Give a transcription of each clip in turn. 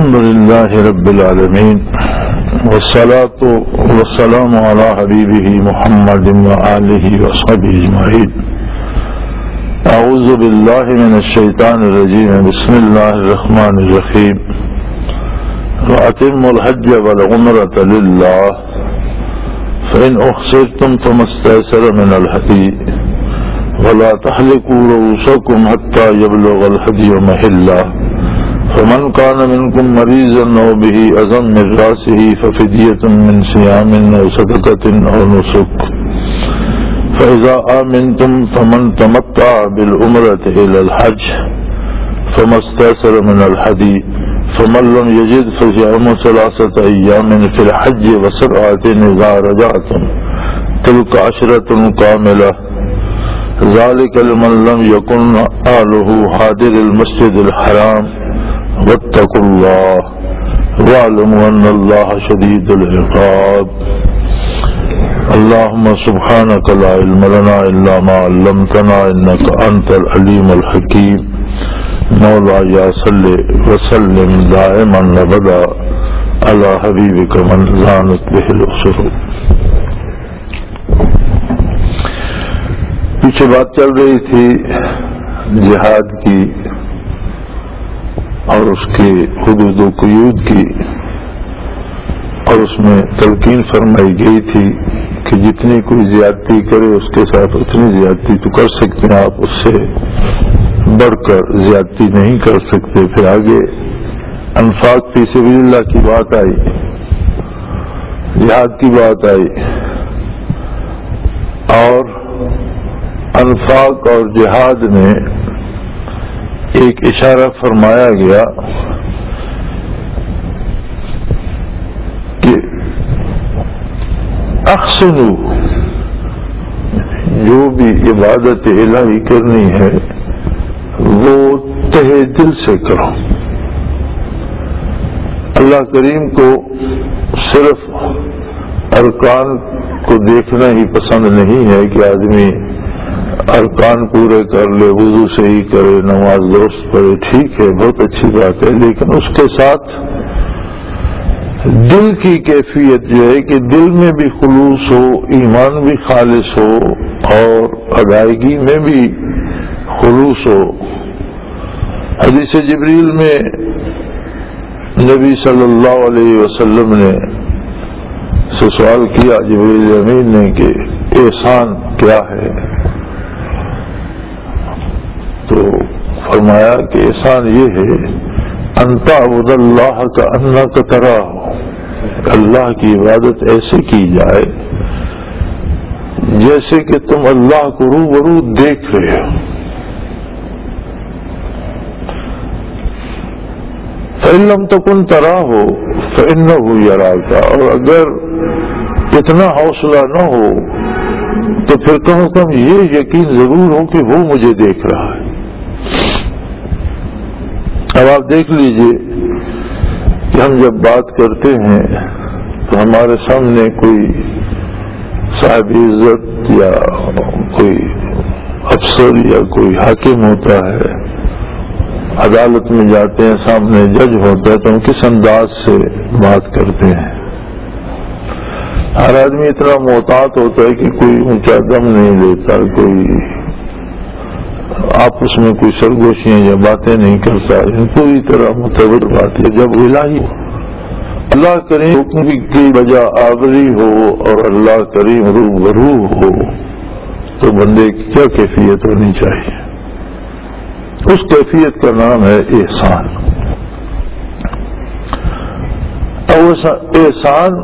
الحمد لله رب العالمين والصلاة والسلام على حبيبه محمد وآله وصحبه أجمعين. أعوذ بالله من الشيطان الرجيم. بسم الله الرحمن الرحيم. وأتموا الحج والعمرة لله فإن أحصرتم فما استيسر من الهدي ولا تحلقوا رؤوسكم حتى يبلغ الهدي محله فمن كان منكم مريضا أو به أذى من رأسه ففدية من صيام أو صدقة أو نسك فإذا آمنتم فمن تمتع بالعمرة إلى الحج فما استيسر من الهدي فمن لم يجد فصيام 3 أيام في الحج و7 إذا رجعتم تلك 10 كاملة ذلك لمن لم يكن أهله حاضر المسجد الحرام واتقوا الله واعلموا أن الله شديد العقاب. اللهم سبحانك لا علم لنا إلا ما علمتنا إنك أنت العليم الحكيم. مولاي صل وسلم دائما أبدا على حبيبك من زانت به الأسر. پیچھے بات چل رہی تھی جہاد کی اور اس کی حدود و قیود کی، اور اس میں تلقین فرمائی گئی تھی کہ جتنی کوئی زیادتی کرے اس کے ساتھ اتنی زیادتی تو کر سکتے ہیں آپ، اس سے بڑھ کر زیادتی نہیں کر سکتے. پھر آگے انفاق فی سبیل اللہ کی بات آئی، جہاد کی بات آئی، اور انفاق اور جہاد میں ایک اشارہ فرمایا گیا کہ احسنو، جو بھی عبادت الہی کرنی ہے وہ تہہ دل سے کرو. اللہ کریم کو صرف ارکان کو دیکھنا ہی پسند نہیں ہے کہ آدمی ارکان پورے کر لے، وضو صحیح کرے، نماز درست پڑھے، ٹھیک ہے، بہت اچھی بات ہے، لیکن اس کے ساتھ دل کی کیفیت جو ہے کہ دل میں بھی خلوص ہو، ایمان بھی خالص ہو اور ادائیگی میں بھی خلوص ہو. حدیث جبریل میں نبی صلی اللہ علیہ وسلم نے سے سوال کیا جبریل امین نے کہ احسان کیا ہے، تو فرمایا کہ احسان یہ ہے ان تعبد اللہ کأنک تراہ، اللہ کی عبادت ایسے کی جائے جیسے کہ تم اللہ کو روبرو دیکھ رہے ہو. فإن لم تکن تراہ فإنہ یراک، اور اگر اتنا حوصلہ نہ ہو تو پھر کم از کم یہ یقین ضرور ہو کہ وہ مجھے دیکھ رہا ہے. اب آپ دیکھ لیجئے کہ ہم جب بات کرتے ہیں تو ہمارے سامنے کوئی صاحب عزت یا کوئی افسر یا کوئی حاکم ہوتا ہے، عدالت میں جاتے ہیں، سامنے جج ہوتا ہے، تو ہم کس انداز سے بات کرتے ہیں. ہر آدمی اتنا محتاط ہوتا ہے کہ کوئی اونچا دم نہیں لیتا، کوئی آپس میں کوئی سرگوشیاں یا باتیں نہیں کرتا. پوری طرح متبر بات ہے. جب الہی اللہ کریم حکم کی بجا آوری ہو اور اللہ کریم روبرو ہو تو بندے کی کیا کیفیت ہونی چاہیے؟ اس کیفیت کا نام ہے احسان. اور احسان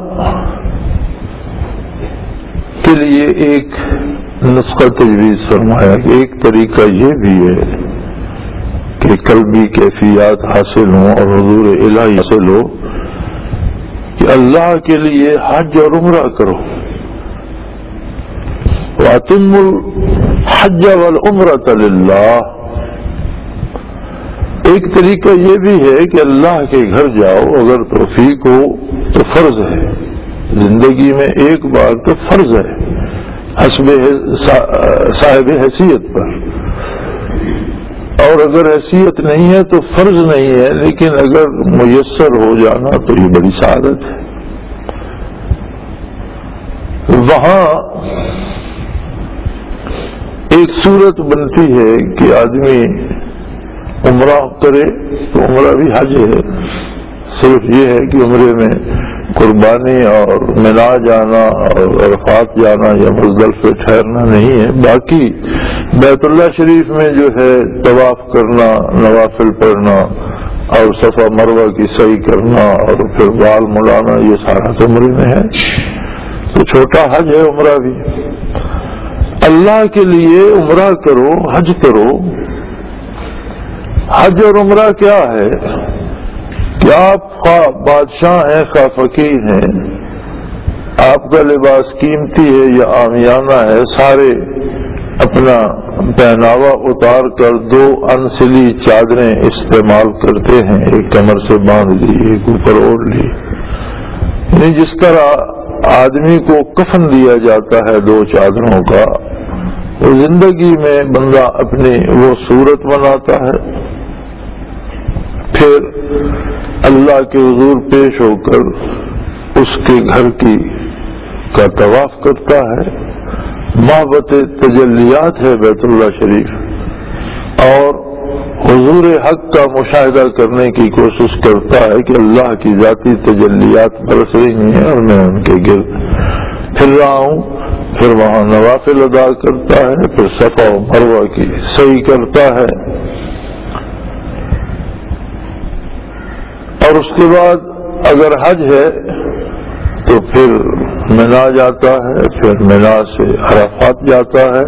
کے لیے ایک نسخہ تجویز فرمایا کہ ایک طریقہ یہ بھی ہے کہ قلبی کیفیات حاصل ہوں اور حضور الہی حاصل ہو کہ اللہ کے لیے حج اور عمرہ کرو. وَأَتِمُّوا الْحَجَّ وَالْعُمْرَةَ لِلَّهِ. ایک طریقہ یہ بھی ہے کہ اللہ کے گھر جاؤ، اگر توفیق ہو تو فرض ہے، زندگی میں ایک بار تو فرض ہے حسب صاحب حیثیت پر، اور اگر حیثیت نہیں ہے تو فرض نہیں ہے، لیکن اگر میسر ہو جانا تو یہ بڑی سعادت ہے۔ وہاں ایک صورت بنتی ہے کہ آدمی عمرہ کرے تو عمرہ بھی حج ہے، صرف یہ ہے کہ عمرے میں قربانی اور منا جانا اور عرفات جانا یا مزدلفہ ٹھہرنا نہیں ہے۔ باقی بیت اللہ شریف میں جو ہے طواف کرنا، نوافل پڑھنا اور صفا مروہ کی سعی کرنا اور پھر بال مڑانا، یہ سارا تو عمرے میں ہے، تو چھوٹا حج ہے عمرہ بھی۔ اللہ کے لیے عمرہ کرو، حج کرو۔ حج اور عمرہ کیا ہے کہ آپ خواہ بادشاہ ہیں خواہ فقیر ہیں، آپ کا لباس قیمتی ہے یا عامیانہ ہے، سارے اپنا پہناوا اتار کر 2 انسلی چادریں استعمال کرتے ہیں، ایک کمر سے باندھ لی، ایک اوپر اوڑھ لی، یعنی جس طرح آدمی کو کفن دیا جاتا ہے 2 چادروں کا، وہ زندگی میں بندہ اپنی وہ صورت بناتا ہے، پھر اللہ کے حضور پیش ہو کر اس کے گھر کا طواف کرتا ہے۔ محبت تجلیات ہے بیت اللہ شریف، اور حضور حق کا مشاہدہ کرنے کی کوشش کرتا ہے کہ اللہ کی ذاتی تجلیات برس رہی ہیں اور میں ان کے گرد پھر رہا ہوں۔ پھر وہاں نوافل ادا کرتا ہے، پھر صفا و مروہ کی سعی کرتا ہے، اور اس کے بعد اگر حج ہے تو پھر منا جاتا ہے، پھر منا سے عرفات جاتا ہے،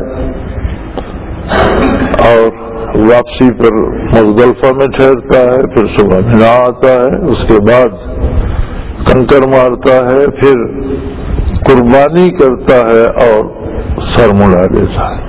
اور واپسی پر مزدلفہ میں ٹھہرتا ہے، پھر صبح منا آتا ہے، اس کے بعد کنکر مارتا ہے، پھر قربانی کرتا ہے اور سر مڑا دیتا ہے۔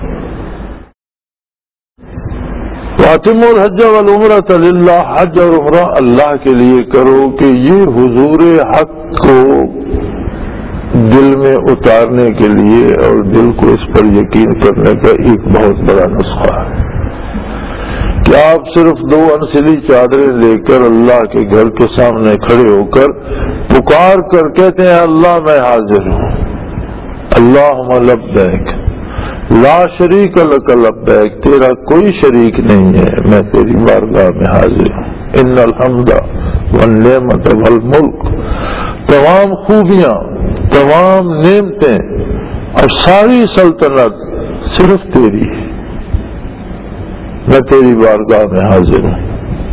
وَأَتِمُّوا الْحَجَّ وَالْعُمْرَةَ لِلَّهِ، حج اور عمرہ اللہ کے لیے کرو، کہ یہ حضور حق کو دل میں اتارنے کے لیے اور دل کو اس پر یقین کرنے کا ایک بہت بڑا نسخہ ہے کہ آپ صرف 2 انسلی چادریں لے کر اللہ کے گھر کے سامنے کھڑے ہو کر پکار کر کہتے ہیں اللہ میں حاضر ہوں، اللہم لبیک لا شریک لک لبیک، تیرا کوئی شریک نہیں ہے، میں تیری بارگاہ میں حاضر ہوں۔ ان الحمد والنعمت والملک، تمام خوبیاں، تمام نعمتیں اور ساری سلطنت صرف تیری ہے، میں تیری بارگاہ میں حاضر ہوں۔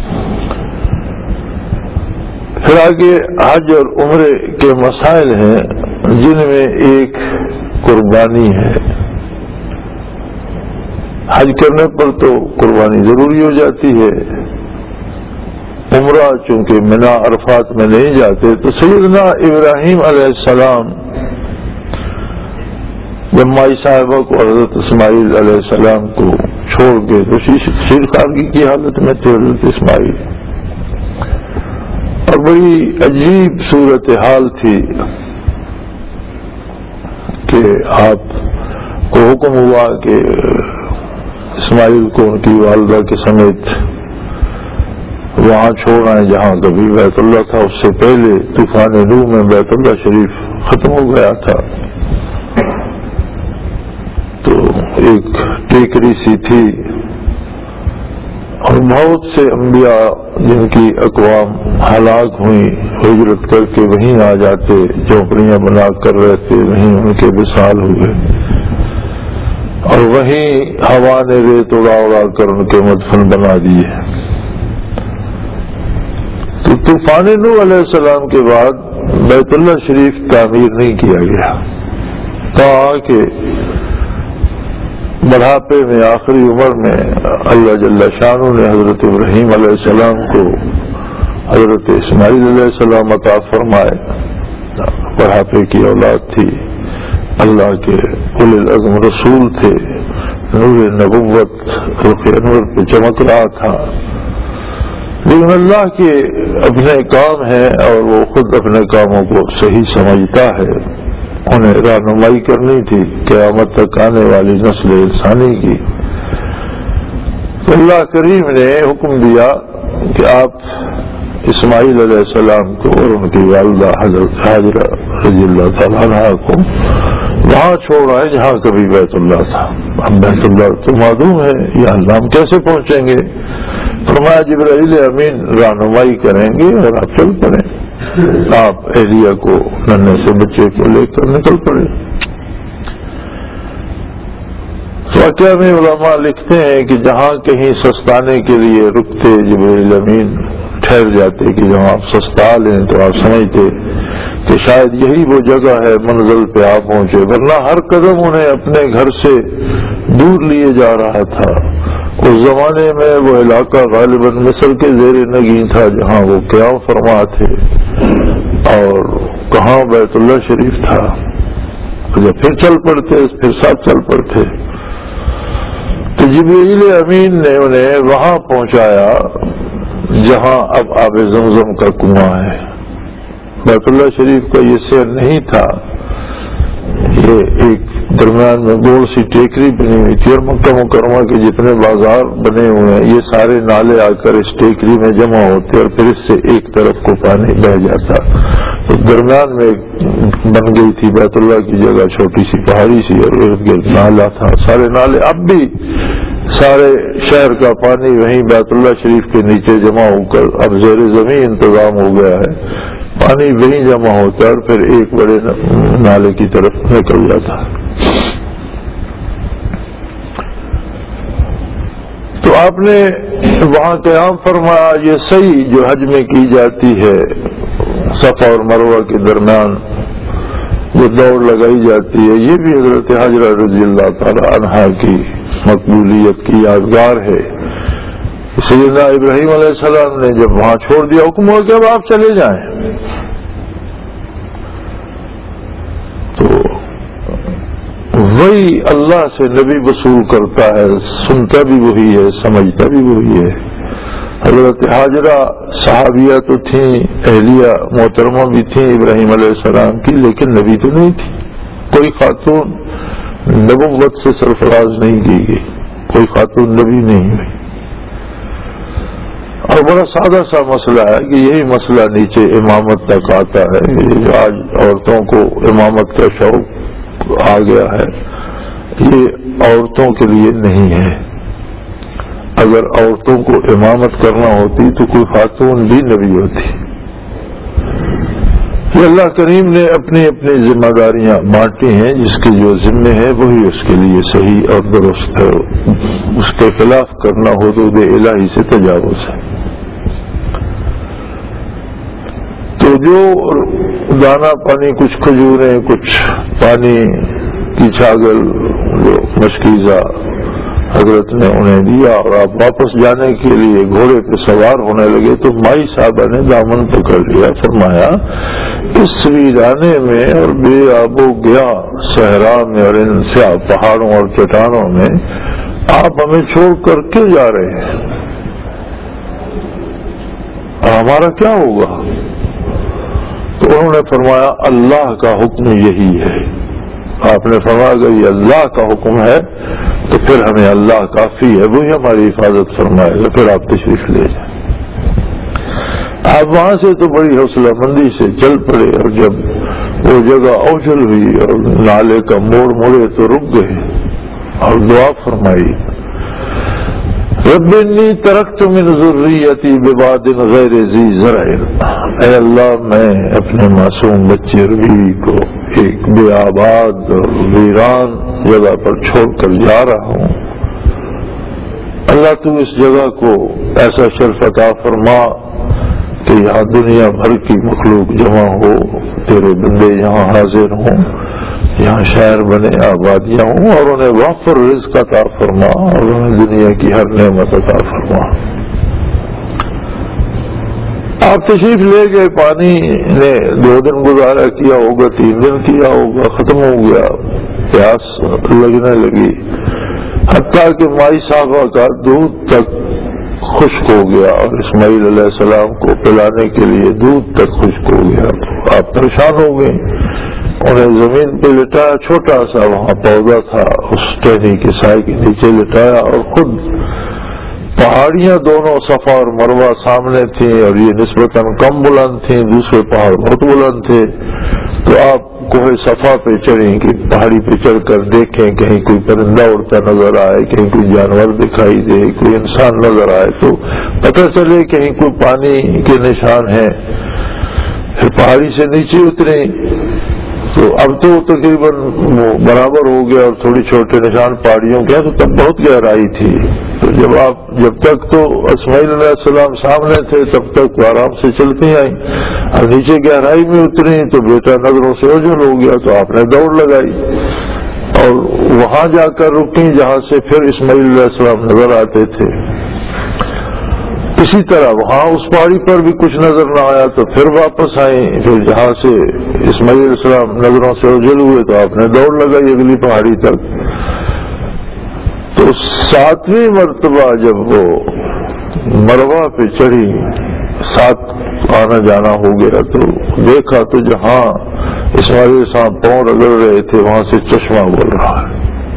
پھر آگے حج اور عمرے کے مسائل ہیں جن میں ایک قربانی ہے۔ حج کرنے پر تو قربانی ضروری ہو جاتی ہے، عمرہ چونکہ منا عرفات میں نہیں جاتے، تو سیدنا ابراہیم علیہ السلام جب مائی صاحبہ کو حضرت اسماعیل علیہ السلام کو چھوڑ کے تو شیرخانگی کی حالت میں تھے حضرت اسماعیل، اور بڑی عجیب صورتحال تھی کہ آپ کو حکم ہوا کہ اسماعیل کو ان کی والدہ کے سمیت وہاں چھوڑ آئے جہاں کبھی بیت اللہ تھا۔ اس سے پہلے طوفان نوح میں بیت اللہ شریف ختم ہو گیا تھا، تو ایک ٹیکری سی تھی اور بہت سے انبیاء جن کی اقوام ہلاک ہوئی ہجرت کر کے وہیں آ جاتے، جھونپڑیاں بنا کر رہتے، وہیں ان کے وصال ہوئے، اور وہیں ہوا نے ریت اڑا اڑا کر ان کے مدفن بنا دیے۔ تو طوفان نوح علیہ السلام کے بعد بیت اللہ شریف تعمیر نہیں کیا گیا، کہا کہ بڑھاپے میں آخری عمر میں اللہ جل شانہ نے حضرت ابراہیم علیہ السلام کو حضرت اسماعیل علیہ السلام عطا فرمائے، بڑھاپے کی اولاد تھی، اللہ کے اولی العزم رسول تھے، نور نبوت رخ انور پہ چمک رہا تھا، لیکن اللہ کے اپنے کام ہیں اور وہ خود اپنے کاموں کو صحیح سمجھتا ہے، انہیں رہنمائی کرنی تھی قیامت تک آنے والی نسل انسانی کی۔ اللہ کریم نے حکم دیا کہ آپ اسماعیل علیہ السلام کو اور ان کی والدہ حضرت ہاجرہ رضی اللہ تعالیٰ عنہ کو وہاں چھوڑ آئے جہاں کبھی بیت اللہ تھا. اب بیت اللہ تو معلوم ہے یا اللہ ہم کیسے پہنچیں گے؟ فرمایا جبرائیل امین رہنمائی کریں گے اور آپ چل پڑیں. آپ ایلیا کو ننھے سے بچے کو لے کر نکل پڑے. واقعہ میں علماء لکھتے ہیں کہ جہاں کہیں سستانے کے لیے رکتے جبرائیل امین ٹھہر جاتے کہ جہاں آپ سستا لیں تو آپ سمجھتے کہ شاید یہی وہ جگہ ہے منزل پہ آپ پہنچے، ورنہ ہر قدم انہیں اپنے گھر سے دور لیے جا رہا تھا. اس زمانے میں وہ علاقہ غالباً مصر کے زیر نگین تھا جہاں وہ قیام فرما تھے، اور کہاں بیت اللہ شریف تھا. جب پھر چل پڑتے پھر ساتھ چل پڑتے. تو جبرائیل امین نے انہیں وہاں پہنچایا جہاں اب آب زمزم کا کنواں ہے. بیت اللہ شریف کا یہ سیر نہیں تھا، یہ ایک درمیان میں گول سی ٹیکری بنی ہوئی تھی، اور مکہ مکرمہ کے جتنے بازار بنے ہوئے ہیں یہ سارے نالے آ کر اس ٹیکری میں جمع ہوتے اور پھر اس سے ایک طرف کو پانی بہ جاتا. تو درمیان میں بن گئی تھی بیت اللہ کی جگہ چھوٹی سی پہاڑی سی، اور ارد گرد نالا تھا. سارے نالے اب بھی سارے شہر کا پانی وہیں بیت اللہ شریف کے نیچے جمع ہو کر اب زیر زمین انتظام ہو گیا ہے، پانی وہیں جمع ہوتا ہے اور پھر ایک بڑے نالے کی طرف نکل جاتا ہے. تو آپ نے وہاں قیام فرمایا. یہ صحیح جو حج میں کی جاتی ہے صفا اور مروہ کے درمیان جو دوڑ لگائی جاتی ہے، یہ بھی حضرت ہاجرہ رضی اللہ تعالی عنہا کی مقبولیت کی یادگار ہے. سیدنا ابراہیم علیہ السلام نے جب وہاں چھوڑ دیا حکم ہوا کہ اب آپ چلے جائیں، تو وہی اللہ سے نبی وصول کرتا ہے، سنتا بھی وہی ہے، سمجھتا بھی وہی ہے. حضرت ہاجرہ صحابیہ تو تھیں، اہلیہ محترمہ بھی تھیں ابراہیم علیہ السلام کی، لیکن نبی تو نہیں تھی. کوئی خاتون نبوت سے سرفراز نہیں کی گئی، کوئی خاتون نبی نہیں ہوئی. اور بڑا سادہ سا مسئلہ ہے کہ یہی مسئلہ نیچے امامت تک آتا ہے. یہ آج عورتوں کو امامت کا شوق آ گیا ہے، یہ عورتوں کے لیے نہیں ہے. اگر عورتوں کو امامت کرنا ہوتی تو کوئی خاتون بھی نبی ہوتی. یہ اللہ کریم نے اپنی اپنی ذمہ داریاں بانٹی ہیں، جس کے جو ذمے ہے وہی اس کے لیے صحیح اور درست ہے. اس کے خلاف کرنا حدود الہی سے تجاوز ہے. تو جو دانا پانی، کچھ کھجوریں، کچھ پانی کی چھاگل، جو مشکیزہ حضرت نے انہیں دیا، اور آپ واپس جانے کے لیے گھوڑے پہ سوار ہونے لگے تو مائی صاحبہ نے دامن پکڑ لیا. فرمایا اس ویرانے میں اور بے آب و گیا صحرا میں اور ان سیاہ پہاڑوں اور چٹانوں میں آپ ہمیں چھوڑ کر کیوں جا رہے ہیں؟ ہمارا کیا ہوگا؟ تو انہوں نے فرمایا اللہ کا حکم یہی ہے. آپ نے فرمایا اگر یہ اللہ کا حکم ہے تو پھر ہمیں اللہ کافی ہے، وہی ہماری حفاظت فرمائے گا، پھر آپ تشریف لے جائیں. آپ وہاں سے تو بڑی حوصلہ مندی سے چل پڑے، اور جب وہ جگہ اوجھل ہوئی اور نالے کا موڑ مڑے تو رک گئے اور دعا فرمائی، رب انی ترکت من ذریتی بواد غیر ذی زرع. اے اللہ میں اپنے معصوم بچے روی کو ایک بے آباد اور ویران جگہ پر چھوڑ کر جا رہا ہوں. اللہ تو اس جگہ کو ایسا شرف عطا فرما کہ یہاں دنیا بھر کی مخلوق جمع ہو، تیرے بندے یہاں حاضر ہوں، یہاں شہر بنے، آبادیاں ہوں، اور انہیں وافر رزق عطا فرما اور انہیں دنیا کی ہر نعمت عطا فرما. آپ تشریف لے گئے. پانی نے 2 دن گزارا کیا ہوگا، 3 دن کیا ہوگا، ختم ہو گیا. پیاس لگنے لگی، حتیٰ کہ مائی صاحبہ کا دودھ تک خشک ہو گیا، اور اسماعیل علیہ السلام کو پلانے کے لیے دودھ تک خشک ہو گیا. آپ پریشان ہو گئے. انہیں زمین پہ لٹایا، چھوٹا سا وہاں پودا تھا، اس ٹہنی کے سائے کے نیچے لٹایا اور خود پہاڑیاں دونوں صفا اور مروہ سامنے تھیں اور یہ نسبتاً کم بلند تھیں، دوسرے پہاڑ بہت بلند تھے. تو آپ کوہ صفا پہ چڑھیں کہ پہاڑی پہ چڑھ کر دیکھیں کہیں کوئی پرندہ اڑتا نظر آئے، کہیں کوئی جانور دکھائی دے، کوئی انسان نظر آئے تو پتہ چلے کہیں کوئی پانی کے نشان ہیں. پھر پہاڑی سے نیچے اتریں تو اب تو تقریباً برابر ہو گیا اور تھوڑی چھوٹے نشان پہاڑیوں کے، تو تب بہت گہرائی تھی. تو جب تک تو اسماعیل علیہ السلام سامنے تھے تب تک وہ آرام سے چلتی آئیں. اب نیچے گہرائی میں اتری تو بیٹا نظروں سے اوجھل ہو گیا تو آپ نے دوڑ لگائی اور وہاں جا کر رکی جہاں سے پھر اسماعیل علیہ السلام نظر آتے تھے. اسی طرح وہاں اس پہاڑی پر بھی کچھ نظر نہ آیا تو پھر واپس آئیں، پھر جہاں سے اسماعیل علیہ السلام نظروں سے اوجھل ہوئے تو آپ نے دوڑ لگائی اگلی پہاڑی تک. تو 7ویں مرتبہ جب وہ مروہ پہ چڑھی، 7 آنا جانا ہو گیا تو دیکھا تو جہاں اسماعیل علیہ السلام پاؤں رگڑ رہے تھے وہاں سے چشمہ بول رہا ہے.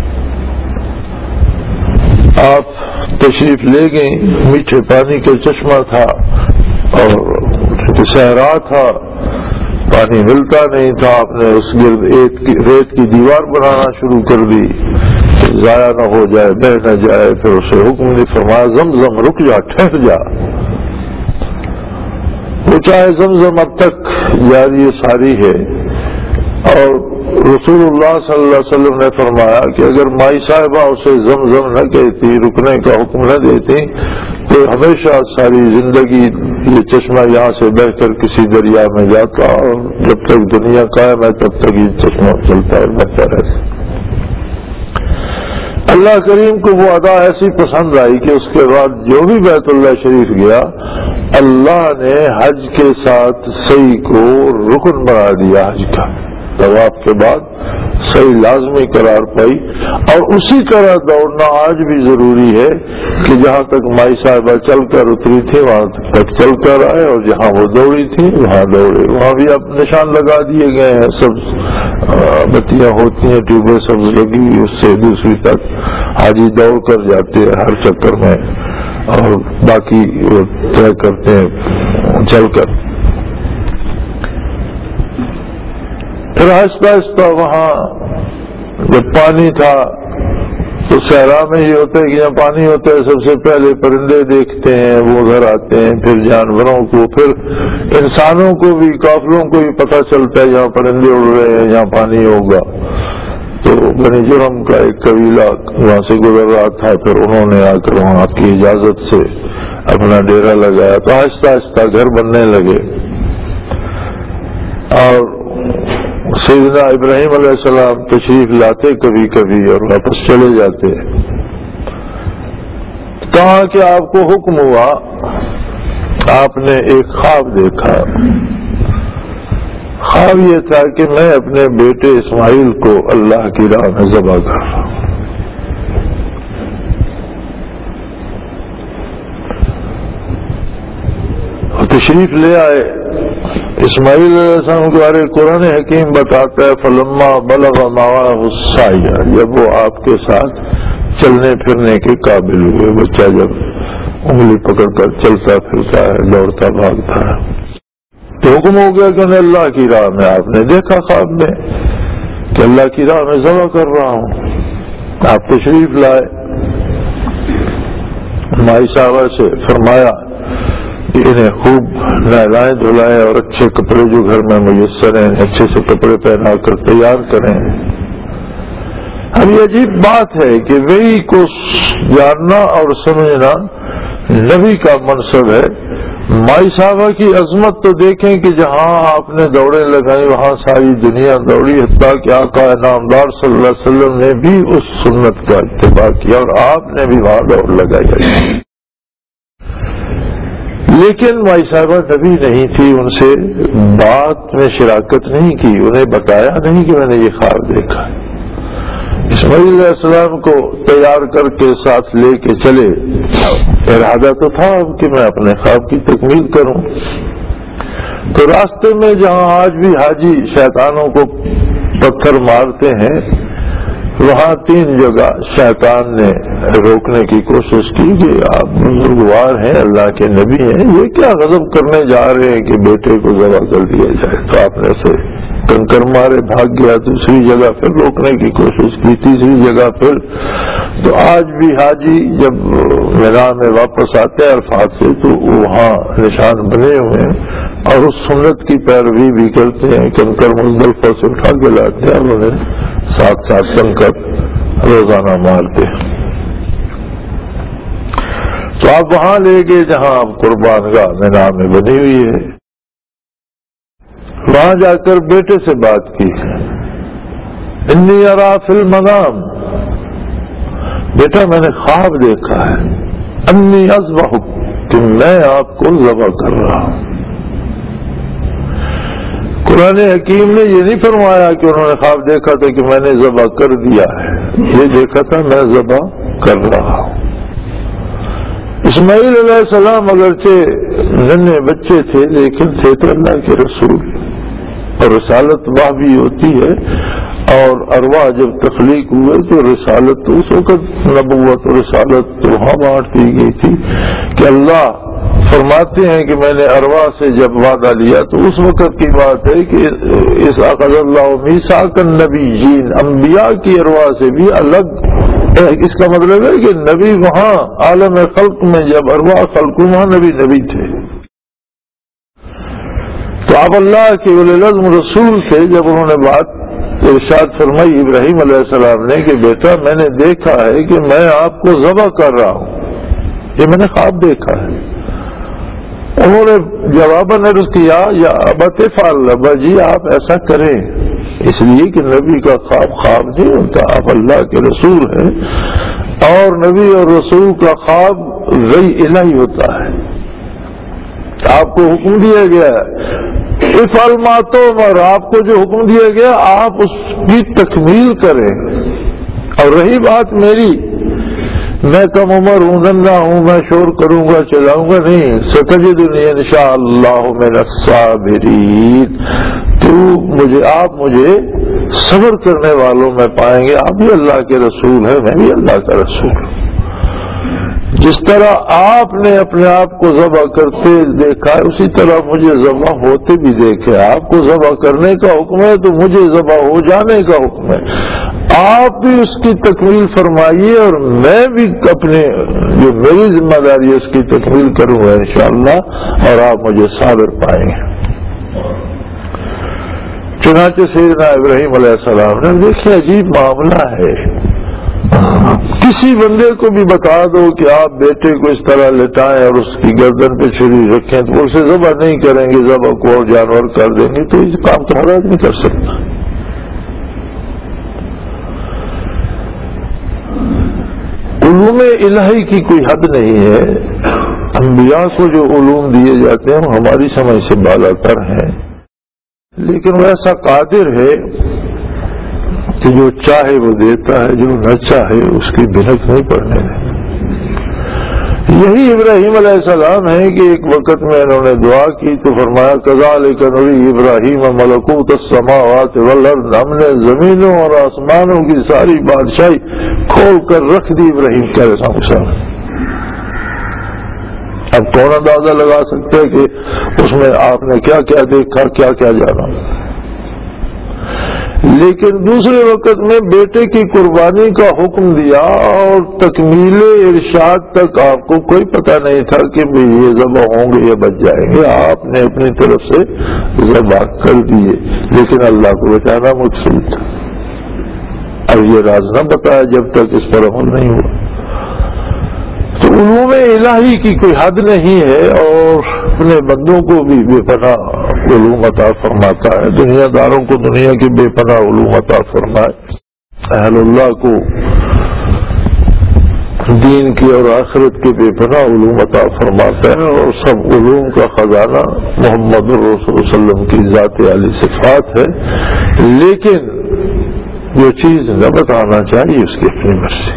آپ تشریف لے گئے، میٹھے پانی کا چشمہ تھا اور صحرا تھا، پانی ملتا نہیں تھا. آپ نے اس گرد ریت کی دیوار بنانا شروع کر دی، ضائع نہ ہو جائے، بہ نہ جائے. پھر اسے حکم نے فرمایا زمزم رک جا، ٹھہر جا. وہ چاہے زمزم اب تک جاری ساری ہے. اور رسول اللہ صلی اللہ علیہ وسلم نے فرمایا کہ اگر مائی صاحبہ اسے زمزم نہ کہتی، رکنے کا حکم نہ دیتی تو ہمیشہ ساری زندگی یہ چشمہ یہاں سے بہ کر کسی دریا میں جاتا اور جب تک دنیا قائم ہے تب تک یہ چشمہ چلتا اور بہتا رہتا. اللہ کریم کو وہ ادا ایسی پسند آئی کہ اس کے بعد جو بھی بیت اللہ شریف گیا اللہ نے حج کے ساتھ سعی کو رکن بنا دیا. حج کا طواف کے بعد صحیح لازمی قرار پائی. اور اسی طرح دوڑنا آج بھی ضروری ہے کہ جہاں تک مائی صاحبہ چل کر اتری تھی وہاں تک چل کر آئے اور جہاں وہ دوڑی تھی وہاں دوڑے. وہاں بھی اب نشان لگا دیے گئے ہیں، سب بتیاں ہوتی ہیں، ٹیوبیں سب لگی، اس سے دوسری تک حاجی دوڑ کر جاتے ہیں ہر چکر میں اور باقی وہ طے کرتے ہیں چل کر. پھر آہستہ آہستہ وہاں جب پانی تھا تو صحرا میں یہ ہوتا ہے کہ جہاں پانی ہوتا ہے سب سے پہلے پرندے دیکھتے ہیں، وہ ادھر آتے ہیں، پھر جانوروں کو، پھر انسانوں کو بھی، قافلوں کو بھی پتہ چلتا ہے جہاں پرندے اڑ رہے ہیں جہاں پانی ہوگا. تو بنی جرم کا ایک قبیلہ وہاں سے گزر رہا تھا، پھر انہوں نے آ کر وہاں آپ کی اجازت سے اپنا ڈیرا لگایا تو آہستہ آہستہ گھر بننے لگے. اور سیدنا ابراہیم علیہ السلام تشریف لاتے کبھی کبھی اور واپس چلے جاتے. کہا کہ آپ کو حکم ہوا، آپ نے ایک خواب دیکھا. خواب یہ تھا کہ میں اپنے بیٹے اسماعیل کو اللہ کی راہ میں ذبح کر رہا ہوں. تشریف لے آئے. اسماعیل علیہ السلام کے بارے قرآن حکیم بتاتا ہے فلما بلغ معه السعی، جب وہ آپ کے ساتھ چلنے پھرنے کے قابل ہوئے. بچہ جب انگلی پکڑ کر چلتا پھرتا ہے، دوڑتا بھاگتا ہے، تو حکم ہو گیا کہ انہیں اللہ کی راہ میں. آپ نے دیکھا خواب میں کہ اللہ کی راہ میں ذبح کر رہا ہوں. آپ تشریف لائے، مائی صاحبہ سے فرمایا کہ انہیں خوب نہلائیں دھلائیں اور اچھے کپڑے جو گھر میں میسر ہیں اچھے سے کپڑے پہنا کر تیار کریں. اب یہ عجیب بات ہے کہ وہی کو جاننا اور سمجھنا نبی کا منصب ہے. مائی صاحبہ کی عظمت تو دیکھیں کہ جہاں آپ نے دوڑیں لگائی وہاں ساری دنیا دوڑی، حتیٰ کہ آقا نامدار صلی اللہ علیہ وسلم نے بھی اس سنت کا اتباع کیا اور آپ نے بھی وہاں دوڑ لگائی. لیکن مائی صاحبہ نبی نہیں تھی، ان سے بات میں شراکت نہیں کی، انہیں بتایا نہیں کہ میں نے یہ خواب دیکھا. اسماعیل علیہ السلام کو تیار کر کے ساتھ لے کے چلے. ارادہ تو تھا کہ میں اپنے خواب کی تکمیل کروں. تو راستے میں جہاں آج بھی حاجی شیطانوں کو پتھر مارتے ہیں وہاں 3 جگہ شیطان نے روکنے کی کوشش کی کہ آپ بزرگوار ہیں، اللہ کے نبی ہیں، یہ کیا غضب کرنے جا رہے ہیں کہ بیٹے کو ذبح کر دیا جائے. تو آپ نے اسے کنکر مارے بھاگ گیا. دوسری جگہ پھر روکنے کی کوشش کی، تیسری جگہ پھر. تو آج بھی حاجی جب مینا میں واپس آتے ہیں عرفات سے تو وہاں نشان بنے ہوئے ہیں اور اس سنت کی پیروی بھی کرتے ہیں. کنکر مزدلفہ سے اٹھا کے لاتے ہیں اور انہیں 7 کنکر روزانہ مارتے ہیں. تو آپ وہاں لے گئے جہاں آپ قربان گاہ مینا میں بنی ہوئی ہے. وہاں جا کر بیٹے سے بات کی. انی ارا فی المنام، بیٹا میں نے خواب دیکھا ہے، انی اذبحک، کہ میں آپ کو ذبح کر رہا ہوں. قرآن حکیم نے یہ نہیں فرمایا کہ انہوں نے خواب دیکھا تھا کہ میں نے ذبح کر دیا ہے، یہ دیکھا تھا میں ذبح کر رہا ہوں. اسماعیل علیہ السلام اگرچہ ننھے بچے تھے لیکن تھے تو اللہ کے رسول، اور رسالت وہ بھی ہوتی ہے. اور ارواح جب تخلیق ہوئے تو رسالت تو اس وقت نبوت اور رسالت تو وہاں بانٹ دی گئی تھی کہ اللہ فرماتے ہیں کہ میں نے ارواح سے جب وعدہ لیا تو اس وقت کی بات ہے کہ اس اخذ اللہ میثاق النبیین، انبیاء کی ارواح سے بھی الگ. اس کا مطلب ہے کہ نبی وہاں عالم خلق میں جب ارواح خلق وہاں نبی تھے. تو آپ اللہ کے اولی العزم رسول تھے. جب انہوں نے بات ارشاد فرمائی ابراہیم علیہ السلام نے کہ بیٹا میں نے دیکھا ہے کہ میں آپ کو ذبح کر رہا ہوں، یہ میں نے خواب دیکھا ہے. انہوں نے جواباً عرض کیا یا ابت افعل، ابا جی آپ ایسا کریں، اس لیے کہ نبی کا خواب نہیں ہوتا، آپ اللہ کے رسول ہیں اور نبی اور رسول کا خواب وحی الہی ہوتا ہے. آپ کو حکم دیا گیا ہے افعل ما تؤمر، آپ کو جو حکم دیا گیا آپ اس کی تکمیل کریں. اور رہی بات میری، میں کم عمر ہوں، ننھا ہوں، میں شور کروں گا چلاؤں گا نہیں. ستجدنی انشاءاللہ من الصابرین، تو آپ مجھے صبر کرنے والوں میں پائیں گے. آپ بھی اللہ کے رسول ہیں، میں بھی اللہ کا رسول ہوں. جس طرح آپ نے اپنے آپ کو ذبح کرتے دیکھا ہے اسی طرح مجھے ذبح ہوتے بھی دیکھے. آپ کو ذبح کرنے کا حکم ہے تو مجھے ذبح ہو جانے کا حکم ہے. آپ بھی اس کی تکمیل فرمائیے اور میں بھی اپنے جو میری ذمہ داری ہے اس کی تکمیل کروں گا انشاءاللہ، اور آپ مجھے صابر پائیں گے. چنانچہ سیدنا ابراہیم علیہ السلام نے دیکھے عجیب معاملہ ہے. کسی بندے کو بھی بتا دو کہ آپ بیٹے کو اس طرح لٹائیں اور اس کی گردن پہ چھری رکھیں تو وہ اسے ذبح نہیں کریں گے، ذبح کو اور جانور کر دیں گے. تو اس کام تو ہر آدمی کر سکتا. علوم الہی کی کوئی حد نہیں ہے. انبیاء کو جو علوم دیے جاتے ہیں وہ ہماری سمجھ سے بالا تر ہیں، لیکن وہ ایسا قادر ہے کہ جو چاہے وہ دیتا ہے، جو نہ چاہے اس کی بھنک نہیں پڑنے دیتا. یہی ابراہیم علیہ السلام ہے کہ ایک وقت میں انہوں نے دعا کی تو فرمایا کذالک نری ابراہیم ملکوت السماوات والارض، ہم نے زمینوں اور آسمانوں کی ساری بادشاہی کھول کر رکھ دی ابراہیم کے سامنے. اب کون اندازہ لگا سکتے ہیں کہ اس میں آپ نے کیا کیا دیکھا، کیا کیا جانا. لیکن دوسرے وقت میں بیٹے کی قربانی کا حکم دیا اور تکمیل ارشاد تک آپ کو کوئی پتہ نہیں تھا کہ یہ ذبح ہوں گے یا بچ جائیں گے. آپ نے اپنی طرف سے ذبح کر دیے، لیکن اللہ کو بچانا مقصود تھا. اب یہ راز نہ بتایا جب تک اس پر عمل نہیں ہوا. تو علوم الہی کی کوئی حد نہیں ہے اور اپنے بندوں کو بھی بے پناہ علوم عطا فرماتا ہے. دنیا داروں کو دنیا کی بے پناہ علوم عطا فرمائے، اہل اللہ کو دین کی اور آخرت کے بے پناہ علوم عطا فرماتا ہے. اور سب علوم کا خزانہ محمد الرسول صلی اللہ علیہ وسلم کی ذات عالی صفات ہے. لیکن جو چیز نہ بتانا چاہیے اس کی اپنی مرضی.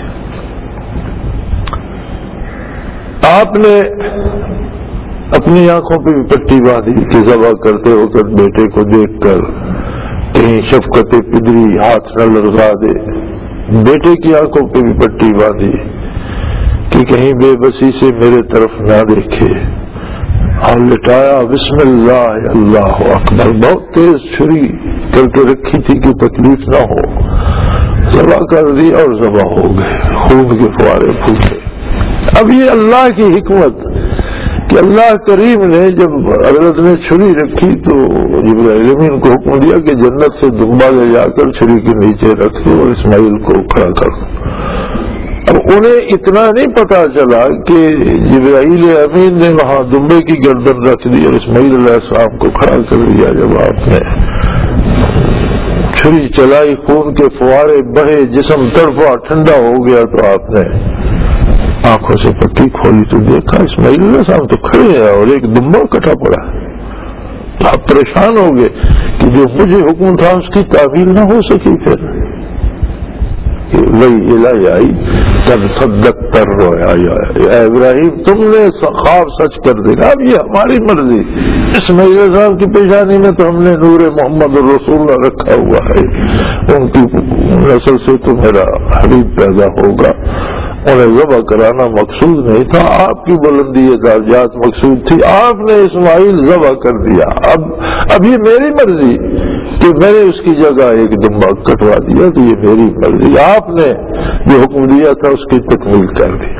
آپ نے اپنی آنکھوں پہ بھی پٹی باندھی کہ ذبح کرتے وقت بیٹے کو دیکھ کر کہیں شفقت پدری ہاتھ نہ لرزا دے. بیٹے کی آنکھوں پہ بھی پٹی باندھی کہ کہیں بے بسی سے میرے طرف نہ دیکھے، اور لٹایا، بسم اللہ اللہ اکبر، بہت تیز چھری کر کے رکھی تھی کہ تکلیف نہ ہو، ذبح کر دی اور ذبح ہو گئے، خون کے فوارے پھوٹے۔ اب یہ اللہ کی حکمت کہ اللہ کریم نے جب حضرت نے چھری رکھی تو جبرائیل امین کو حکم دیا کہ جنت سے دمبا لے جا کر چھری کے نیچے رکھ دو اور اسماعیل کو کھڑا کر دو۔ اب انہیں اتنا نہیں پتا چلا کہ جبرائیل امین نے وہاں دمبے کی گردن رکھ دی اور اسماعیل علیہ السلام کو کھڑا کر دیا۔ جب آپ نے چھری چلائی، خون کے فوارے بہے، جسم تڑپا، ٹھنڈا ہو گیا، تو آپ نے آنکھوں سے پٹی کھولی تو دیکھا اسماعیل علیہ السلام تو کھڑے ہیں اور ایک دمبا کٹا پڑا ہے۔ تو آپ پریشان ہو گئے کہ جو مجھے حکم تھا اس کی تعمیل نہ ہو سکی۔ پھر وہی الہی آئی، تب صدق کر رویا، اے ابراہیم تم نے خواب سچ کر دینا، اب یہ ہماری مرضی۔ اسماعیل علیہ السلام کی پیشانی میں تو ہم نے نور محمد الرسول اللہ رکھا ہوا ہے، ان کی نسل سے تو میرا حبیب پیدا ہوگا۔ انہیں ذبح کرانا مقصود نہیں تھا، آپ کی بلندی درجات مقصود تھی، آپ نے اسماعیل ذبح کر دیا۔ اب یہ میری مرضی کہ میں نے اس کی جگہ ایک دمبا کٹوا دیا، تو یہ میری مرضی، آپ نے جو حکم دیا تھا اس کی تکمیل کر دی۔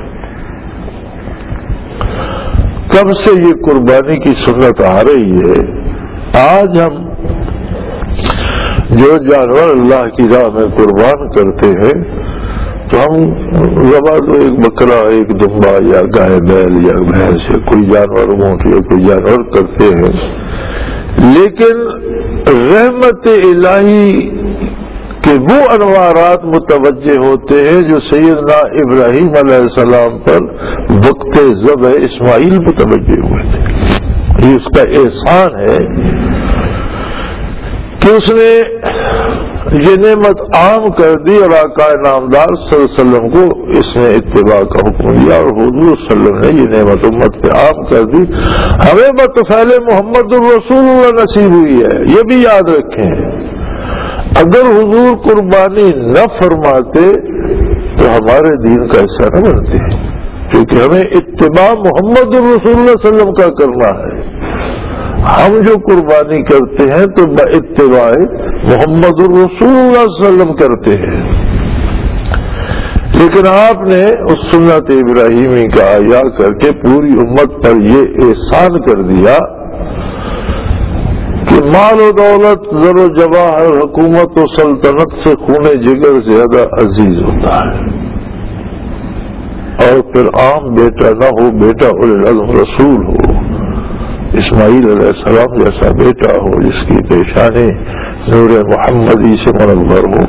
کب سے یہ قربانی کی سنت آ رہی ہے۔ آج ہم جو جانور اللہ کی راہ میں قربان کرتے ہیں تو ہم ذبح تو ایک بکرا، ایک دمبا یا گائے بیل یا بھینس یا کوئی جانور، اونٹ یا کوئی جانور کرتے ہیں، لیکن رحمت الہی کے وہ انوارات متوجہ ہوتے ہیں جو سیدنا ابراہیم علیہ السلام پر وقت ذبح اسماعیل متوجہ ہوئے تھے۔ یہ اس کا احسان ہے کہ اس نے یہ نعمت عام کر دی اور آقا نامدار صلی اللہ علیہ وسلم کو اس نے اتباع کا حکم دیا، اور حضور صلی اللہ علیہ وسلم نے یہ نعمت امت پہ عام کر دی۔ ہمیں بطفیل محمد الرسول اللہ نصیب ہوئی ہے، یہ بھی یاد رکھیں۔ اگر حضور قربانی نہ فرماتے تو ہمارے دین کا حصہ نہ بنتے، کیونکہ ہمیں اتباع محمد الرسول اللہ صلی اللہ علیہ وسلم کا کرنا ہے۔ ہم جو قربانی کرتے ہیں تو باتباع محمد الرسول اللہ صلی اللہ علیہ وسلم کرتے ہیں، لیکن آپ نے اس سنت ابراہیمی کا احیا کر کے پوری امت پر یہ احسان کر دیا کہ مال و دولت، زر و جواہر، حکومت و سلطنت سے خون جگر زیادہ عزیز ہوتا ہے۔ اور پھر عام بیٹا نہ ہو، بیٹا اولی العزم رسول ہو، اسماعیل علیہ السلام جیسا بیٹا ہو جس کی پیشانی نور محمدی سے منور ہو۔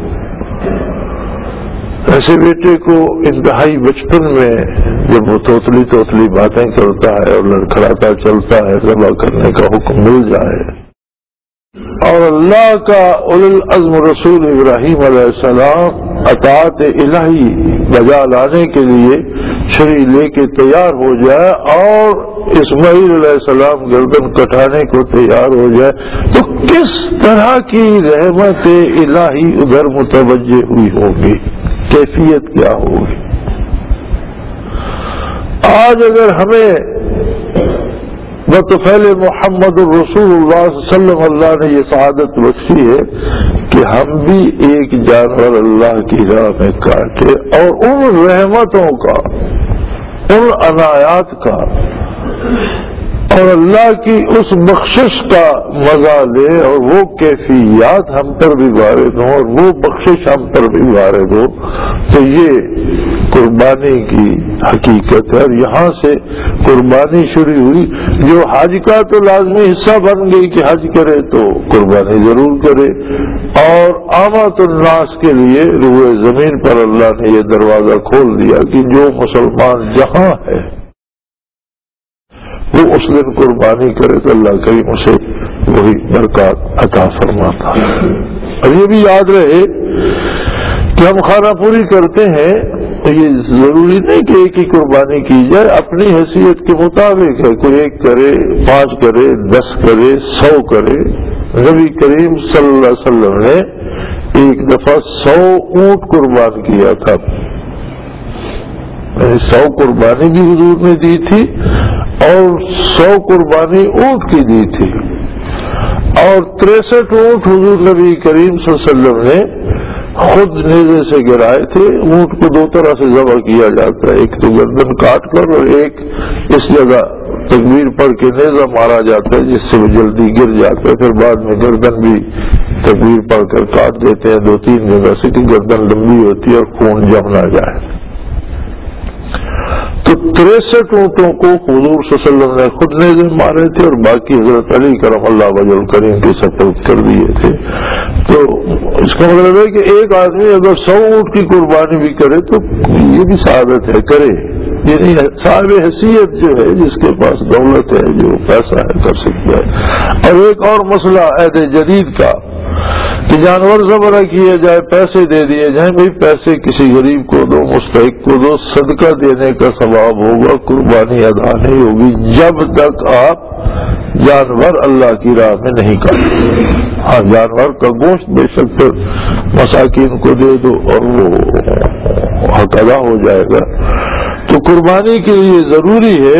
ایسے بیٹے کو انتہائی بچپن میں جب وہ توتلی باتیں کرتا ہے اور لڑکھڑاتا چلتا ہے، ذبح کرنے کا حکم مل جائے، اور اللہ کا اولی العزم رسول ابراہیم علیہ السلام اطاعت الہی بجا لانے کے لیے چھری لے کے تیار ہو جائے اور اسماعیل علیہ السلام گردن کٹانے کو تیار ہو جائے، تو کس طرح کی رحمت الہی ادھر متوجہ ہوئی ہوگی، کیفیت کیا ہوگی۔ آج اگر ہمیں بطفیل محمد الرسول اللہ صلی اللہ علیہ وسلم اللہ نے یہ سعادت بخشی ہے کہ ہم بھی ایک جانور اللہ کی راہ میں کاٹے اور ان رحمتوں کا، ان عنایات کا اور اللہ کی اس بخشش کا مزہ لے، اور وہ کیفیات ہم پر بھی وارد ہوں اور وہ بخشش ہم پر بھی وارد ہو، تو یہ قربانی کی حقیقت ہے۔ اور یہاں سے قربانی شروع ہوئی۔ جو حج کا تو لازمی حصہ بن گئی کہ حج کرے تو قربانی ضرور کرے، اور عامت الناس کے لیے روئے زمین پر اللہ نے یہ دروازہ کھول دیا کہ جو مسلمان جہاں ہے وہ اس دن قربانی کرے تو اللہ کریم اسے وہی برکات عطا فرماتا ہے۔ اور یہ بھی یاد رہے کہ ہم خانہ پوری کرتے ہیں تو یہ ضروری نہیں کہ ایک ہی قربانی کی جائے، اپنی حیثیت کے مطابق ہے، کوئی 1 کرے، 5 کرے، 10 کرے، 100 کرے۔ نبی کریم صلی اللہ علیہ وسلم نے ایک دفعہ 100 اونٹ قربان کیا تھا. 100 قربانی بھی حضور نے دی تھی اور 100 قربانی اونٹ کی دی تھی. اور 63 اونٹ حضور نبی کریم صلی اللہ علیہ وسلم نے خود نیزے سے گرائے تھے. اونٹ کو 2 طرح سے ذبح کیا جاتا ہے، ایک تو گردن کاٹ کر اور ایک اس جگہ تکبیر پڑھ کے نیزہ مارا جاتا ہے جس سے وہ جلدی گر جاتا ہے. پھر بعد میں گردن بھی تکبیر پڑھ کر کاٹ دیتے ہیں 2-3 جگہ سے کہ گردن لمبی ہوتی ہے اور خون جم نہ جائے. تو 63 اونٹوں کو حضور صلی اللہ علیہ وسلم نے خود نیزے مارے تھے اور باقی حضرت علی کرم اللہ وجہ الکریم کے سپرد کر دیے تھے. تو اس کا مطلب ہے کہ ایک آدمی اگر 100 اونٹ کی قربانی بھی کرے تو یہ بھی سعادت ہے، کرے. یعنی صاحب حیثیت جو ہے، جس کے پاس دولت ہے، جو پیسہ ہے، کر سکتا ہے. اور ایک اور مسئلہ عہد جدید کا کہ جانور ذبح کیے جائے، پیسے دے دیے جائیں. بھائی پیسے کسی غریب کو دو، مستحق کو دو، صدقہ دینے کا ثواب ہوگا، قربانی ادا نہیں ہوگی جب تک آپ جانور اللہ کی راہ میں نہیں کاٹتے. ہاں جانور کا گوشت بے شک مساکین کو دے دو اور وہ حق ادا ہو جائے گا. تو قربانی کے لیے ضروری ہے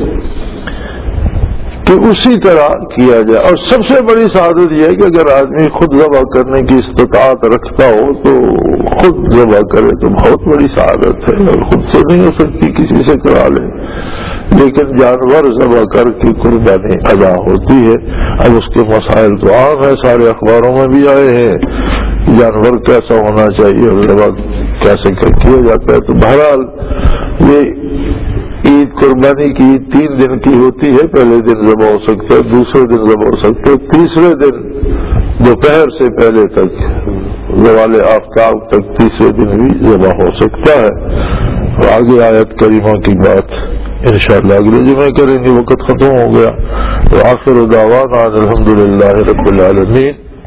کہ اسی طرح کیا جائے. اور سب سے بڑی سعادت یہ ہے کہ اگر آدمی خود ذبح کرنے کی استطاعت رکھتا ہو تو خود ذبح کرے تو بہت بڑی سعادت ہے. اور خود سے نہیں ہو سکتی، کسی سے کرا لے، لیکن جانور ذبح کر کے قربانی ادا ہوتی ہے. اب اس کے مسائل تو عام ہے، سارے اخباروں میں بھی آئے ہیں، جانور کیسا ہونا چاہیے اور ذبح کیسے کیا جاتا ہے. تو بہرحال یہ عید قربانی کی 3 دن کی ہوتی ہے. پہلے دن ذبح ہو سکتا ہے، دوسرے دن ذبح ہو سکتا ہے، تیسرے دن دوپہر سے پہلے تک، زوال آفتاب تک تیسرے دن بھی ذبح ہو سکتا ہے. آگے آیت کریمہ کی بات انشاءاللہ اگلے جمعے کریں گے. وقت ختم ہو گیا. وآخر دعوانا الحمدللہ رب العالمین.